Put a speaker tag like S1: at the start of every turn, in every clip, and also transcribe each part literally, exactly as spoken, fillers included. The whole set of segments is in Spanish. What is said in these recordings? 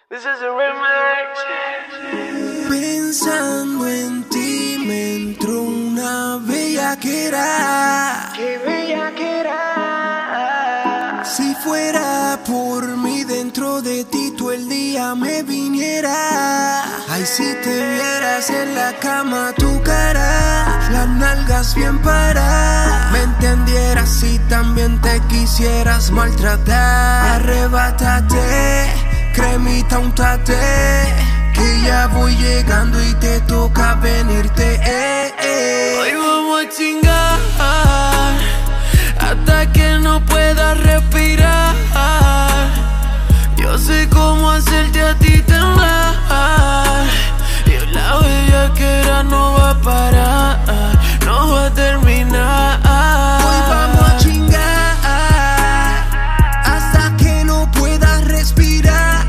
S1: This is a remix.
S2: Pensando en ti me entró una bellaquera.
S1: Qué bellaquera.
S2: Si fuera por mí dentro de ti todo el día me viniera. Ay, si te vieras en la cama tu cara, las nalgas bien paradas, me entendieras y también te quisieras maltratar. Arrebátate, cremita, untate, que ya voy llegando y te toca venirte, eh, eh.
S3: Hoy vamos a chingar hasta que no pueda respirar. Yo sé cómo hacerte a ti temblar. Y la bellaquera no va a parar, no va a terminar.
S2: Hoy vamos a chingar hasta que no puedas respirar.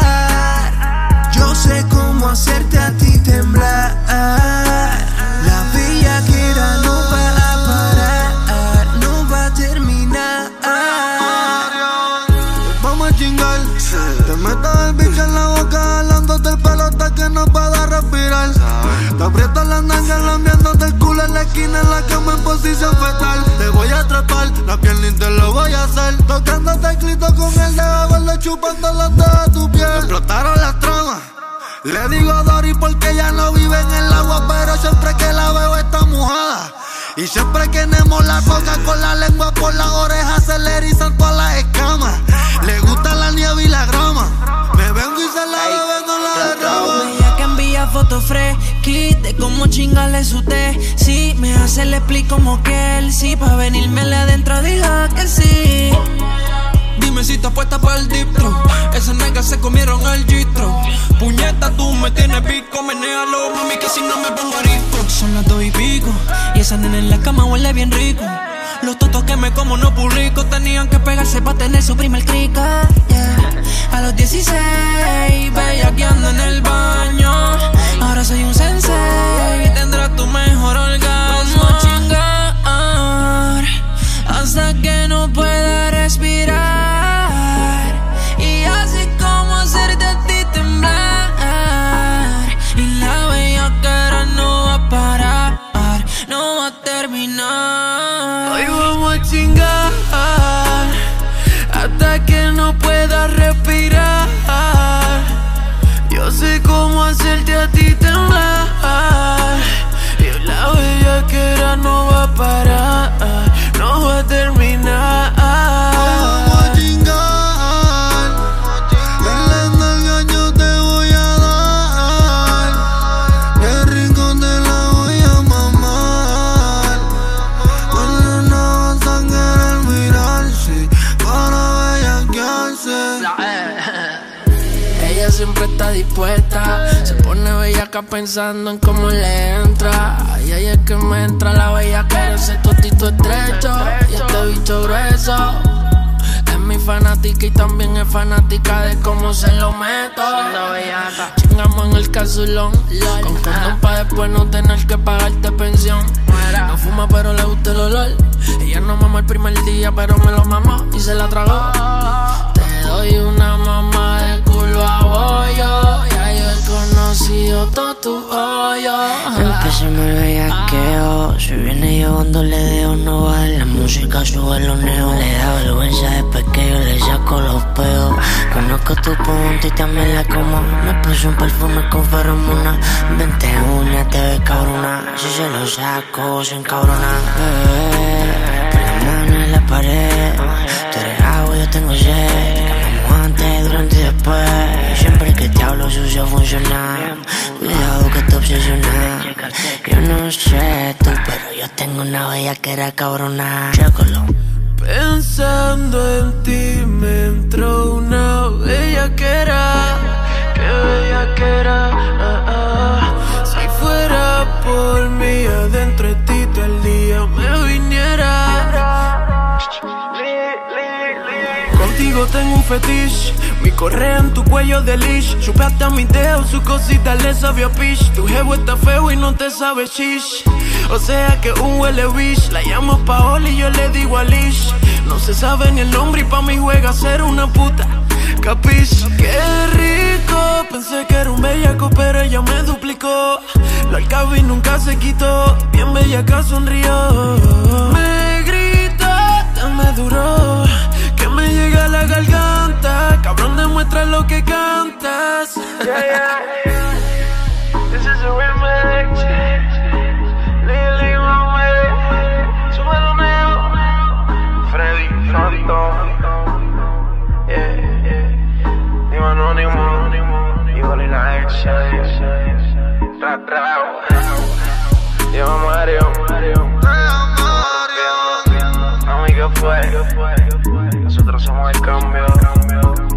S2: Yo sé cómo hacerte a ti temblar. La bellaquera no va a parar, no va a terminar.
S4: Vamos a chingar. Te metas el bicho en la boca, jalándote el pelo hasta que no puedas respirar. Te aprietas las nalgas, lambiándote el culo en la esquina, en la cama en posición fetal. Te voy a atrapar, la piel y te lo voy a hacer. Tocándote el clito con el dedo gordo, chupándola toda tu piel. Me explotaron las tramas. Le digo Dory porque ella no vive en el agua, pero siempre que la veo está mojada. Y siempre que nemo la toca con la lengua por las orejas se le erizan todas las escamas. Le gusta la nieve y la grama. Me vengo y se la bebe, no la derrama.
S3: Ella que envía fotos fresquis de cómo chingarle su té. Si me hace le explico como que él sí. Pa' venirme adentro diga que sí. Dime si estás puesta para el deep throat. Esas nalgas se comieron el gistro. Puñeta, tú me tienes pico. Menéalo, mami, que si no me pongo arisco. Son las dos y pico y esa nena en la cama huele bien rico. Los totos que me como no publico. Tenían que pegarse pa' tener su primer crica, yeah. A los dieciséis, bellaqueando en el baño. Ahora soy un sensei y tendrás tu mejor orgasmo. Vamos a chingar hasta que no pueda respirar. Y así como hacerte a ti temblar. Y la bellaquera no va a parar, no va a terminar. Hoy vamos a chingar hasta que no pueda respirar. Yo sé cómo hacerte a ti temblar. Y la bellaquera no va a parar, no va a terminar.
S4: Vamos a chingar. En las nalgas yo te voy a dar. Qué rico te la voy a mamar. Cuando no vas a querer mirarse para bellaquearse.
S3: Ella siempre está dispuesta, se pone bellaca pensando en cómo le entra. Y ahí es que me entra la bellaquera, ese totito estrecho y este bicho grueso. Es mi fanática y también es fanática de cómo se lo meto. Chingamos en el casulón, con condón pa' después no tener que pagarte pensión. No fuma pero le gusta el olor. Ella no mamó el primer día pero me lo mamó y se la tragó. Te doy una mamá de culo a bollo. Ya yo he conocido todo tu hoyo.
S5: Empecemos el bellaqueo. Si viene llevándole dedos no vale. La música sube los neos. Le da vergüenza después que yo le saco los peos. Conozco tu punto y también la como. Me puse un perfume con feromona. Vente uña, te ves cabrona. Si se lo saco sin cabrona. Bebé, pon la mano en la pared. Tú eres agua, yo tengo sed. Antes, durante y después. Siempre que te hablo sucio funciona. Cuidado que te obsesiona. Yo no sé tú, pero yo tengo una bellaquera cabrona. Chécalo.
S3: Pensando en ti me entró una bellaquera. Qué bellaquera, ah, ah. Si fuera por mí adentro de ti todo el día me viniera. Contigo tengo un fetiche, mi correa en tu cuello de leash. Chupaste a mi dedo, su cosita le sabía pish. Tu jevo está feo y no te sabe shish. O sea que un huele bish. La llamo Paola y yo le digo Alish. No se sabe ni el nombre y pa' mí juega a ser una puta. Capish, qué rico
S2: La alcabi nunca se quitó, bien bellaca sonrió. Me gritó, dame duro, que me llega a la garganta. Cabrón, demuestra lo que cantas.
S1: Yeah, yeah. This is a remix. Lean, lean, long way. Súbelo, neo. Freddy Fronto. Yeah, yeah. Digo anónimo. Digo ni la ex. Tra, tra. Digo Mario. A mí que fue. Nosotros somos el cambio.